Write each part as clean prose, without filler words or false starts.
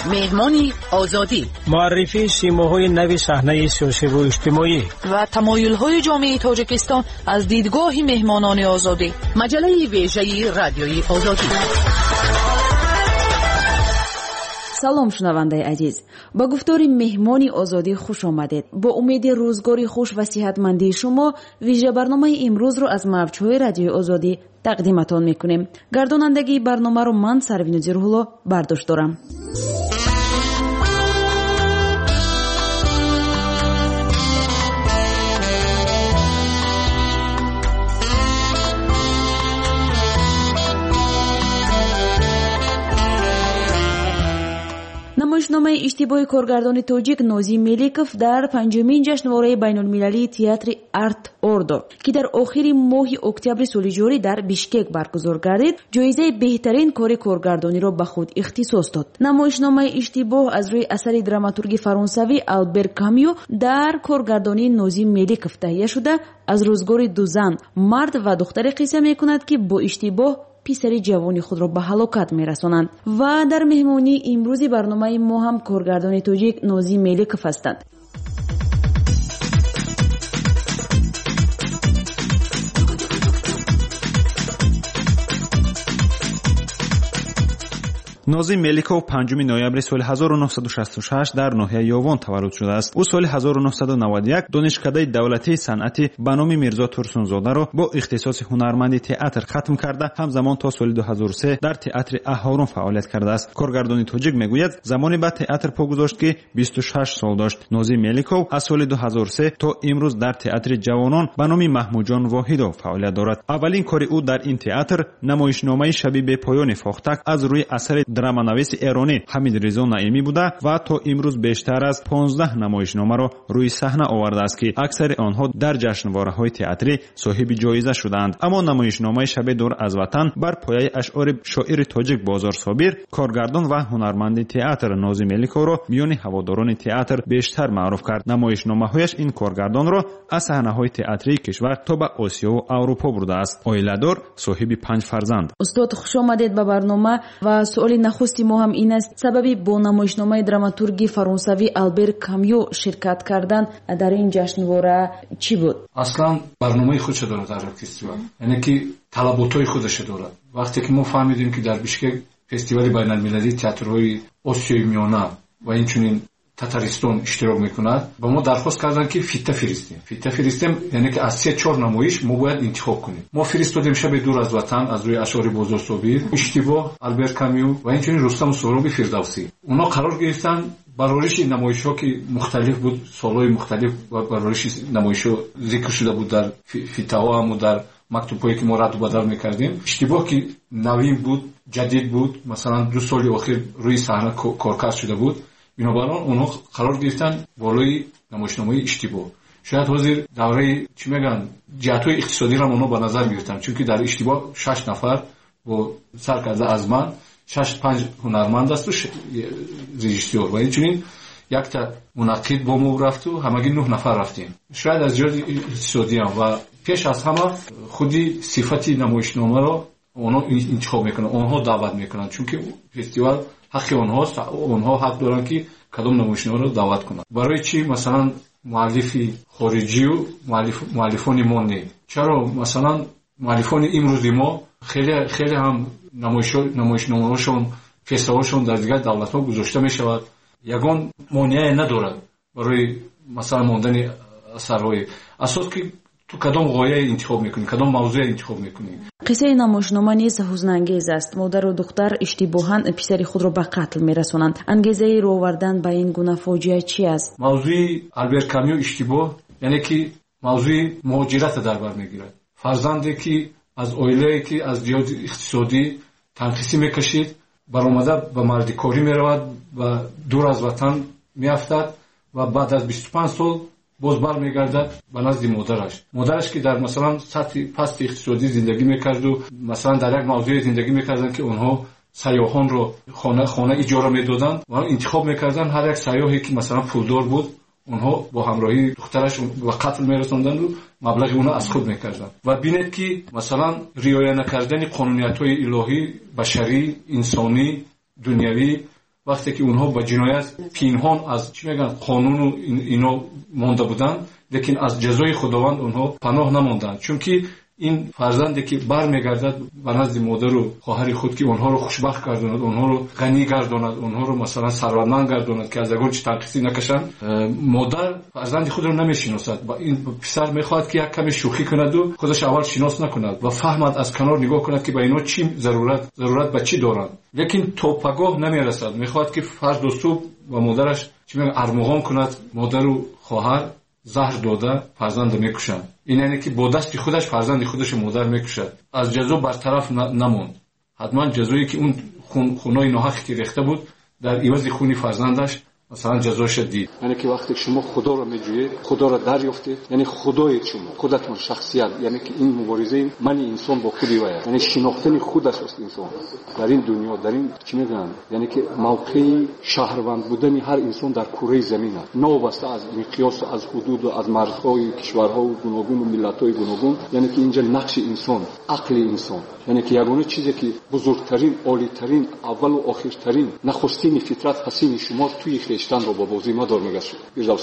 مهمانی آزادی، معرفی سیماهای نوی صحنه سیاسی و اجتماعی و تمایل‌های جامعه تاجیکستان از دیدگاه مهمانان آزادی. مجله ویژه رادیوی آزادی. سلام شنونده عزیز، با گفتار مهمانی آزادی خوش آمدید. با امید روزگاری خوش و صحتمندی شما ویژه برنامه امروز رو از موج‌های رادیوی آزادی تقدیمتان میکنیم. گردانندگی برنامه رو من سروین زیرهولا برداشت دارم. نمایشنامه اشتباه کارگردان تاجیک نازی ملیکوف در پنجمین جشنواره بین‌المللی تئاتر آرت اوردو که در آخر ماه اکتبر سال جاری در بیشکک برگزار گردید، جایزه بهترین کار کارگردانی را به خود اختصاص داد. نمایشنامه اشتباه از روی اثر دراماتورگ فرانسوی آلبر کامیو در کارگردانی نازی ملیکوف تهیه شده از روزگار دو زن، مرد و دختر قصه می‌کند که با اشتباه پسر جوانی خود را به هلاکت می‌رسانند. و در مهمانی امروزی برنامه ما هم کارگردان تاجیک نازی ملیکوف هستند. نازی ملیکوف 5 نوامبر سال 1966 در ناحیه یاوان تولد شده است. او سال 1991 دانشکده دولتی صنعتی به نام میرزا ترسونزاده را با اختصاص هنرمندی تئاتر ختم کرده، همزمان تا سال 2003 در تئاتر اهارون فعالیت کرده است. کارگردان تاجیک میگوید زمانی به تئاتر پا گذاشت که 26 سال داشت. نازی ملیکوف از سال 2003 تا امروز در تئاتر جوانان به نام محمود جان واحدو فعالیت دارد. اولین کار او در این تئاتر نمایشنامه شب به پایان فاختک از روی اثر درامانویس ایرانی حمید رضا نعیمی بوده و تا امروز بیشتر از 15 نمایشنامه را روی صحنه آورده است که اکثر آنها در جشنواره‌های تئاتری صاحب جایزه شدند. اما نمایشنامه شب دور از وطن بر پایه اشعار شاعر تاجیک بازار صابر، کارگردان و هنرمند تئاتر نازی ملیکوف را میان هواداران تئاتر بیشتر معروف کرد. نمایشنامه‌هایش این کارگردان را از صحنه‌های تئاتری کشور تا به آسیا و اروپا برده است. عائله‌دار، صاحب 5 فرزند. استاد خوش آمدید به برنامه. و سوال نخستی ما هم این است: سببی با نمایشنامه دراماتورگ فرانسوی آلبر کامیو شرکت کردن در این جشنواره چی بود؟ اصلا برنامه خودش داره در فستیوال، یعنی که طلباتای خودش داره. وقتی که ما فهمیدیم که در بیشکک فستیوال بین‌المللی تئاترهای آسیای میانه و اینچنین تاتارستان اشتراک میکند، با ما درخواست کردن که فیته فرستیم، یعنی که از 3-4 نمایش ما باید انتخاب کنیم. ما فرستادیم شب دور از وطن از روی اشعار بازار صابر، اشتباه، آلبر کامیو و اینچنین رستم سهرابی فردوسی. اونا قرار گرفتن برآورش نمایش‌ها که مختلف بود، سال‌های مختلف و برآورش نمایش‌ها ذکر شده بود در فیته‌ها هم و در مکتوب‌هایی که ما رد و بدل می‌کردیم. اشتباه که نوین بود، جدید بود، مثلا 2 سال اخیر روی صحنه کارکرد شده بود، بنابراین اونها قرار گرفتن بالای نمایشنامه اشتباه. شاید حاضر دوره چی میگن جهت‌های اقتصادی را اونها به نظر گرفتن، چون که در اشتباه 6 نفر با سرکرده از من 6-5 هنرمند است و رژیسور و اینچنین یک تا منعقد با ما رفت و همگی 9 نفر رفتیم. شاید از جهت اقتصادی هم و پیش از همه خودی صفتی نمایشنامه را اونها انتخاب میکنن، اونها دعوت میکنن، چون که فستیوال حق اونها حق دارن که کدام نمایشنامه رو دعوت کنن. برای چی مثلا مؤلف خارجی و مؤلفان ما نه؟ چرا مثلا مؤلفان امروزی ما خیلی هم نمایشنامه‌هاشون فستیوالشون در دیگر دولت‌ها گذاشته میشود، یگان مانعی ندارد برای مثلا ماندن اثرهای اساس که تو کدام غایه انتخاب میکنی، کدام موضوع انتخاب میکنی. قصه نمایشنامه نیز حزن‌انگیز است. مادر و دختر اشتباهاً پسر خود را به قتل میرسانند. انگیزه رو آوردن به این گونه فاجعه چی است؟ موضوع آلبر کامیو اشتباه، یعنی که موضوع مهاجرت در بر میگیرد. فرزندی که از عائله‌ای که از جهت اقتصادی تنقیصی میکشید، برآمده به مردکاری میرود و دور از وطن میافتد و بعد از 25 سال باز برمیگردد به نزد مادرش که در مثلا سطح پست اقتصادی زندگی میکرد و مثلا در یک موضوع زندگی میکردن که اونها سیاحان رو خانه اجاره میدادن و انتخاب میکردن هر یک سیاحی که مثلا پولدار بود اونها با همراهی دخترش و قتل میرسوندن و مبلغ اونها از خود میکردن. و بینید که مثلا رعایت نکردن قانونیت‌های الهی، بشری، انسانی، دنیوی وقتی که اونها با جنایت پنهان از چی میگن قانون و اینا مونده بودن، لیکن از جزای خداوند اونها پناه نموندند. چون که این فرزندی که برمیگردد به نزد مادر و خواهر خود که اونها رو خوشبخت گرداند، اونها رو غنی گرداند، اونها رو مثلا ثروتمند گرداند که از اگر چه تنقیصی نکشند، مادر فرزند خود رو نمیشناسد و این پسر میخواد که یک کمی شوخی کند و خودش اول شناس نکند و فهمد از کنار نگاه کند که به اینا چی ضرورت به چی دارند، لیکن تو پگاه نمیرسد. میخواد که فرد و صبح و مادرش چی میگن ارمغان کند، مادر و خواهر زهر داده فرزند میکشند. این یعنی که با دست خودش فرزند خودش مادر میکشد. از جزا برطرف نموند. حتما جزایی که اون خونای ناحق که ریخته بود در عوض خونی فرزندش مثلا جزاش دید. یعنی که وقتی شما خدا رو میجویید، خدا رو دریافتید، یعنی خدای شما، خودتون شخصیت، یعنی که این مبارزه من انسان با خودی وایه، یعنی شناختن خودش است انسان در این دنیا، در این چی میگن، یعنی که موقع شهروند بودن هر انسان در کره زمین است، نوبسته از مقیاس، از حدود و از مرزهای کشورها و گوناگون و ملت‌های گوناگون. یعنی که اینجا نقش انسان، عقل انسان، یعنی که یگانه چیزی که بزرگترین، عالی‌ترین، اول و آخرترین، نخستین فطرت حسین شما توی خیشتن رو با بازی مدار میگشت.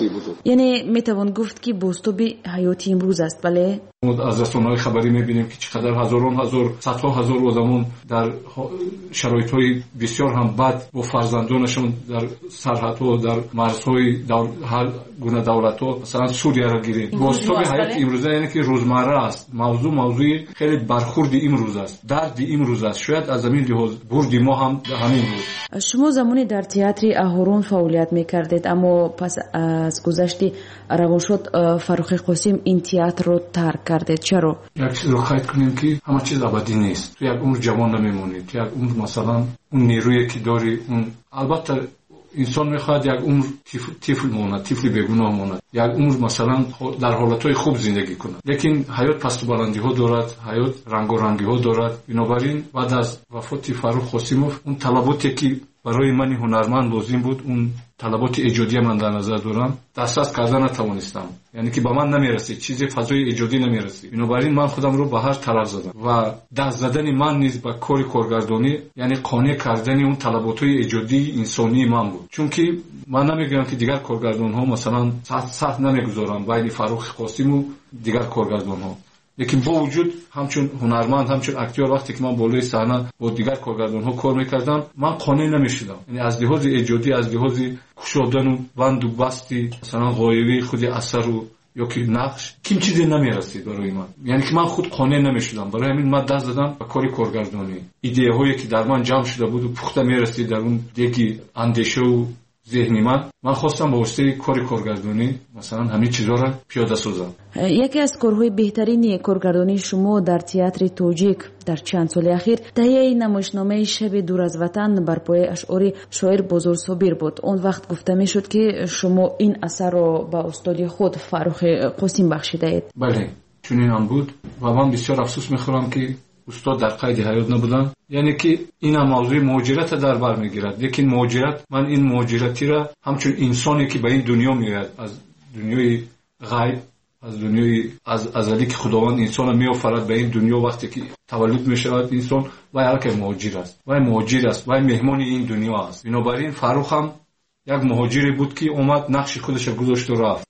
یعنی میتوان گفت که بازتاب حیاتی امروز است. بله، از رسانه‌های خبری میبینیم که چقدر هزار صدها هزار آدمون در شرایط‌های بسیار هم بد با فرزندانشون در سرحدها، در مرزهای هر گونه دولت‌ها، مثلا سوریه را گیریم. بازتاب حیات امروزه یعنی که روزمره است. موضوع خیلی برخورد امروز است، درد امروز است. شاید از زمین لحاظ برد ما هم همین بود. شما زمانی در تئاتر اهورون فعالیت میکردید، اما پس از گذشت روانشاد فروخی قاسم این تئاتر رو ترک کردید. چرا؟ یک چیز رو قید کنیم که همه چیز ابدی نیست. تو یک عمر جوان نمیمونید، تو یک عمر مثلا اون نیرویی که داری، اون البته انسان میخواد یک عمر طفل ماند، طفل بیگناه ماند، یک عمر مثلا در حالتهای خوب زندگی کنه، لیکن حیات پست و بلندی ها دارد، حیات رنگ و رنگی ها دارد. بنابراین بعد از وفات فروخ قاسموف اون طلباتی که برای من هنرمند لازم بود، اون طلبات ایجادی من در نظر دارم، دسترس کردن نتوانستم. یعنی که به من نمیرسید، چیزی فضای ایجادی نمیرسید. بنابراین من خودم رو به هر طرف زدم و دست زدن من نیز به کار کارگردانی، یعنی قانع کردن اون طلبات‌های ایجادی انسانی من بود. چون که من نمیگم که دیگر کارگردان‌ها مثلا سخت نمیگذارم بین فروخ قاسم و دیگر کارگردان‌ها، لیکن با وجود همچون هنرمند، همچون اکتور، وقتی که من بالای صحنه با دیگر کارگردان‌ها کار میکردم، من قانع نمیشدم. یعنی از لحاظ ایجادی، از لحاظ کشادن و بند و بستی مثلا غایبی خود اثر و یا که نقش کیم چیزی نمیرسید برای من. یعنی که من خود قانع نمیشدم. برای همین من دست دادم به کار کارگردانی. ایده هایی که در من جمع شده بود و پخته میرسید در اون دیگه اندیشه و ذهنی من خواستم با واسطه کار کارگردانی مثلا همین چیزا را پیاده سازم. یکی از کارهای بهترین کارگردانی شما در تئاتر تاجیک در چند سال اخیر تهیه نمایشنامه شب دور از وطن بر پایه اشعار شاعر بزرگ صابر بود. اون وقت گفته میشد که شما این اثر را به استاد خود فروخ قاسم بخشیده اید. بله، چنین هم بود و من بسیار افسوس میخورم که استاد در قید حیات نبودن. یعنی که این هم موضوع مهاجرت در بر میگیرد، لیکن مهاجرت، من این مهاجرتی را همچون انسانی که به این دنیا میاد، از دنیای غیب، از دنیای از ازلی که خداوند انسان میآفرد به این دنیا، وقتی که تولد میشود انسان و هر که مهاجر است و مهاجر است و مهمان این دنیا است. بنابراین فروخ هم یک مهاجری بود که اومد نقش خودش را گذاشت و رفت،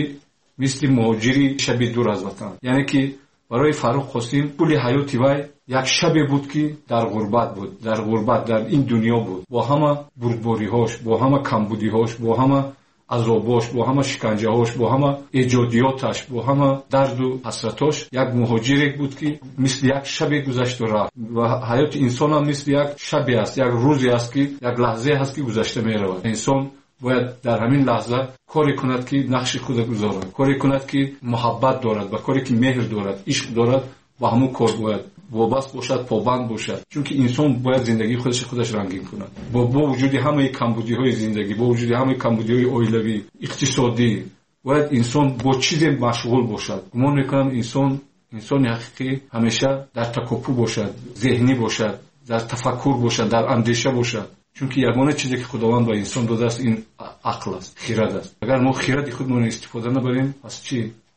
مثل مهاجری شب دور از وطن. یعنی که برای فروخ قاسم کل حیاتی وای یک شب بود که در غربت بود، در این دنیا بود، با همه بردباری‌هاش، با همه کمبودی‌هاش، با همه عذاباش، با همه شکنجه‌هاش، با همه ایجادیاتش، با همه درد و حسرتاش، یک مهاجری بود که مثل یک شب گذشت و رفت. و حیات انسان هم مثل یک شبی است، یک روزی است که یک لحظه هست که گذشته می‌رود. انسان باید در همین لحظه کاری کند که نقش خود گذارد، کاری کند که محبت دارد و کاری که مهر دارد، عشق دارد، با همون کار باید وابسته باشد، پابند باشد. چون که انسان باید زندگی خودش رنگین کند. با وجود همه کمبودی‌های زندگی، با وجود همه کمبودی‌های عائلوی، اقتصادی، باید انسان با چیز مشغول باشد. گمان می‌کنم انسان حقیقی همیشه در تکاپو باشد، ذهنی باشد، در تفکر باشد، در اندیشه باشد. چون که یگانه چیزی که خداوند به انسان داده است این عقل است، خرد است. اگر ما خرد خودمون استفاده نبریم، پس چی؟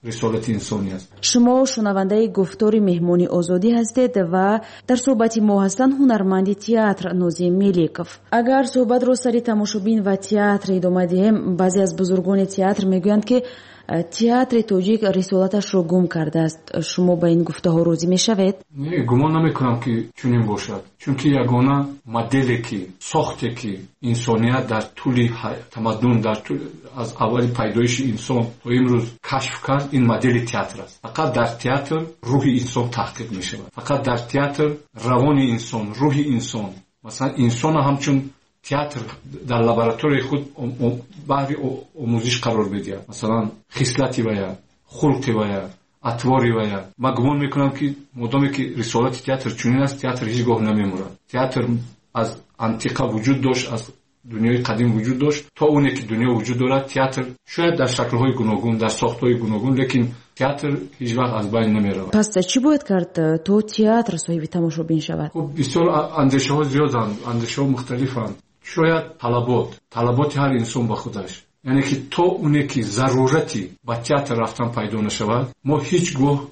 رسالت انسانی است. شما شنونده گفتار مهمانی آزادی هستید و در صحبت ما هستند هنرمند تئاتر نوزی ملیکوف. اگر صحبت رو سری تماشابین و تئاتر ادامه دهیم، بعضی از بزرگان تئاتر میگویند که تئاتر توجیک رسالتش رو گم کرده است. شما با این گفته ها راضی میشوید؟ نه، گمان نمیکنم که چنین باشد، چون که یگانه مدلی که ساخته که انسانیت در طول تمدن در طول از اول پیدایش انسان تا امروز کشف کرد، این مدل تئاتر است. فقط در تئاتر روح انسان تحقیق میشود، فقط در تئاتر روان انسان، روح انسان، مثلا انسان همچون تئاتر در لابراتوری خود بهر آموزش قرار بده، مثلا خصلتی ویا، خلقی ویا، اطواری ویا. من گمان میکنم که مدامی که رسالت تئاتر چنین است، تئاتر هیچگاه نمیمورد. تئاتر از انتیقه وجود داشت، از دنیای قدیم وجود داشت تا اونی که دنیا وجود دارد. تئاتر شاید در شکل‌های گوناگون، در ساخت‌های گوناگون، لیکن تئاتر هیچ وقت از بین نمیرود. پس چی باید کرد تو تئاتر صاحب تماشابین شود؟ خب بسیار اندیشه‌ها زیادند، اندیشه‌ها مختلفند. شاید طلبات هر انسان با خودش، یعنی که تو اونی که ضرورتی با تئاتر رفتن پیدا نشود، ما هیچگاه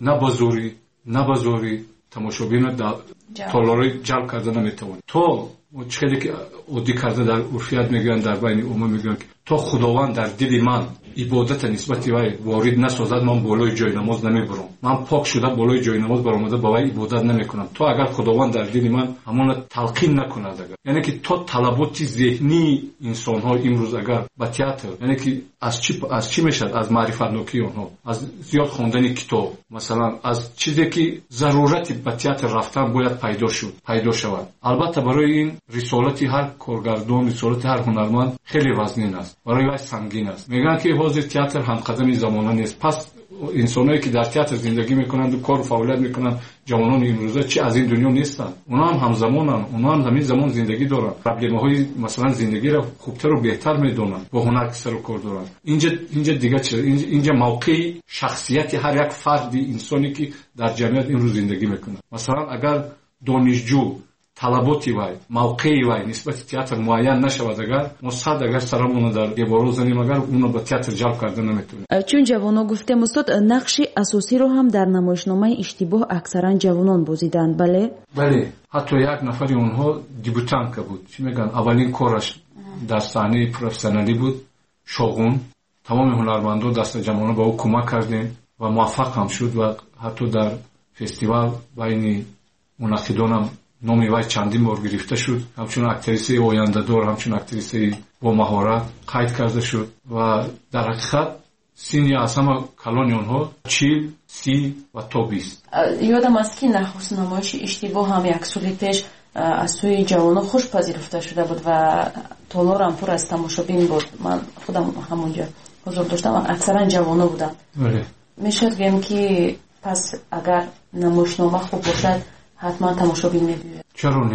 نبازوری تماشابین تالارای جلب کرده نمیتوانیم. تو چیزی که عادی کرده در عرفیت میگن، در بین عموم میگن که تا خداوند در دل من عبادت نسبت وی وارد نسازد، من بالای جای نماز نمیبرم، من پاک شده بالای جای نماز برآمده با وی عبادت نمیکنم. تو اگر خداوند در دل من همون تلقین نکند، اگر یعنی که تو طلبات ذهنی انسان ها امروز اگر با تئاتر، یعنی که از چی میشد؟ از معرفت نوکی اونها، از زیاد خواندن کتاب، مثلا از چیزی که ضرورتی با تئاتر رفتن باید پیدا شود. البته برای این رسالت هر کارگردان، رسالت هر هنرمند خیلی وزنین است، برای وی سنگین است. میگن که حاضر تئاتر هم قدم زمانه نیست. پس انسانایی که در تئاتر زندگی میکنند و کار و فعالیت میکنند، جوانان امروزه چی از این دنیا نیستند؟ اونا هم همزمانند، اونا هم همین زمان زندگی دارند، پرابلم‌های مثلا زندگی را خوبتر و بهتر میدونند، با هنر سر و کار دارند. اینجا دیگه چه؟ اینجا موقع شخصیت هر یک فرد انسانی که در جمعیت امروز زندگی میکنه. مثلا اگر دانشجو طلباتی وای، موقعی وای نسبت تئاتر معین نشود، اگر سرمون در دیوارو زنیم، اگر اونو به تئاتر جلب کرده نمیتونیم. چون جوانان گفتم استاد، نقش اساسی رو هم در نمایشنامه اشتباه اکثرا جوانان بازیدند. بله، حتی یک نفری اونها دیبوتانک بود، چی میگن، اولین کارش در صحنه پروفسیونالی بود. شاغون تمام هنرمندان دست جوانان به او کمک کردیم و موفق هم شد و حتی در فستیوال بین منعقدان هم نامی وی چندین بار گرفته شد. همچون اکتریسه آینده دار، همچون اکتریسه با مهارت قید کرده شد و در حقیقت سینی از همه کلان اونها 40 30 و تا 20. یادم است که نخست نمایش اشتباه هم یک سال پیش از سوی جوانان خوش پذیرفته شده بود و تالار هم پر از تماشابین بود. من خودم همونجا حضور داشتم و اکثرا جوانان بودن. میشد بگم که پس اگر نمایشنامه خوب باشد حتما تماشابین میبینه.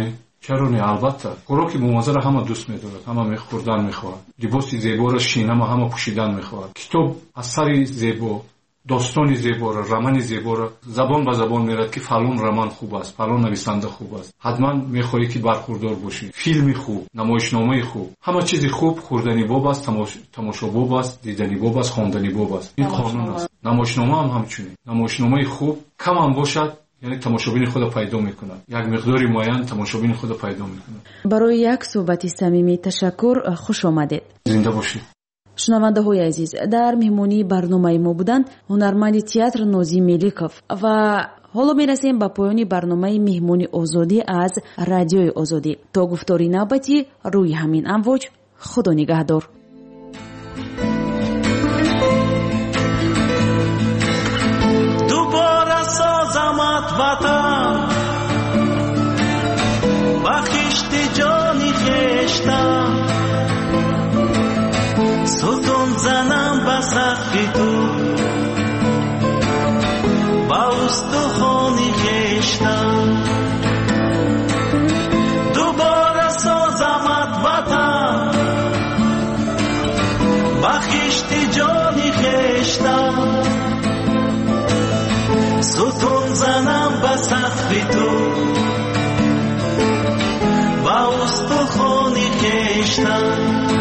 چرا نه؟ البته خوراک ممازه را همه دوست می‌دارد، همه خوردن می‌خواهد، لباس زیبا را شینه همه پوشیدن می‌خواهد. کتاب اثری زیبا، داستانی زیبا را، رمان زیبا را زبان به زبان میرد که فلان رمان خوب است، فلان نویسنده خوب است. حتما می‌خواهی که برخوردار باشی. فیلم خوب، نمایشنامه خوب، همه چیز خوب خوردنی باب است، تماشا باب است، دیدنی باب است، خواندنی باب است. این قانون است. نمایشنامه هم همچنین. نمایشنامه خوب کم هم باشد، یعنی تماشابین خود پیدا میکنه، یک مقداری معین تماشابین خود پیدا میکنه. برای یک صحبت صمیمی تشکر، خوش آمدید. زنده باشید. شنونده های عزیز، در مهمانی برنامه ما بودند هنرمند تئاتر نوزی ملیکوف و حالا میرسیم به پایان برنامه مهمانی آزادی از رادیوی آزادی. تا گفتاری نوبتی روی همین امواج، خدا نگهدار. وطن بخشت جانی خشتم، ستون زنم به سقف تو، با استخوانی خشتم. دوباره سازمت وطن بخشت جانی خشتم، ستون زنم به سقف تو، با استخوانی کشتم.